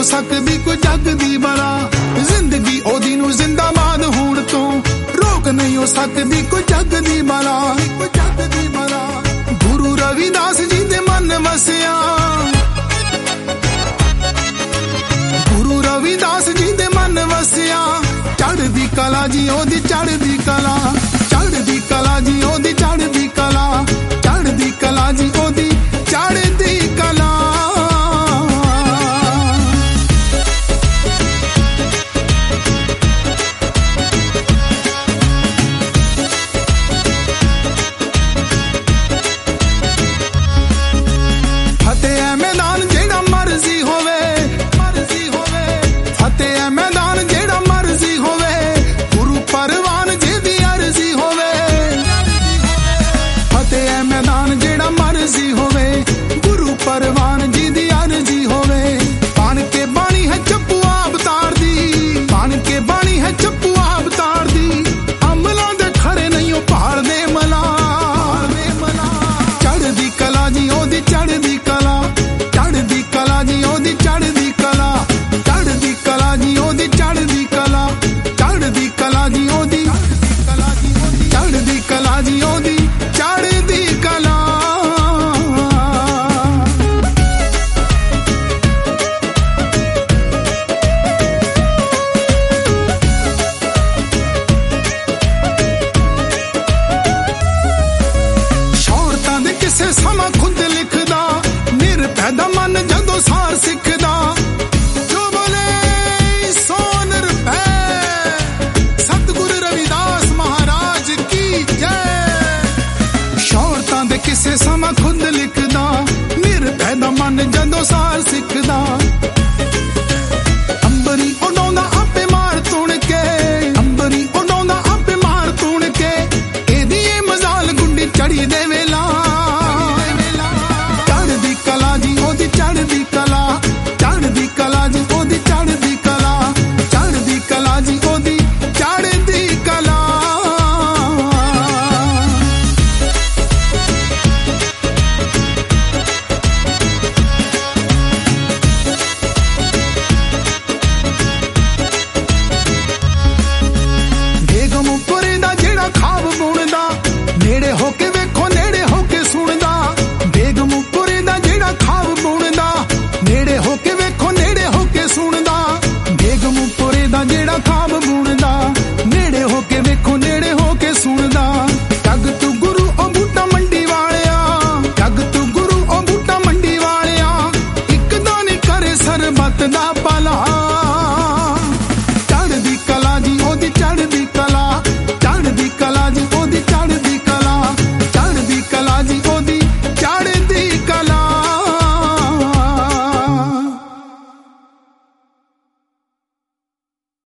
ਸਕਦੀ ਕੋਈ ਜੱਗ ਦੀ ਬਲਾ, ਜ਼ਿੰਦਗੀ ਉਹਦੀ ਨੂੰ ਜ਼ਿੰਦਾਬਾਦ ਹੋਣ ਤੋਂ ਰੋਕ ਨਹੀਂ ਹੋ ਸਕਦੀ ਕੋਈ ਜੱਗ ਦੀ ਬਲਾ, ਕੋਈ ਜੱਗ ਦੀ ਬਲਾ। ਗੁਰੂ ਰਵਿਦਾਸ ਜੀ ਦੇ ਮਨ ਵਸਿਆ, ਗੁਰੂ ਰਵਿਦਾਸ ਜੀ ਦੇ ਮਨ ਵਸਿਆ, ਚੜ੍ਹਦੀ ਕਲਾ ਜੀ ਉਹਦੀ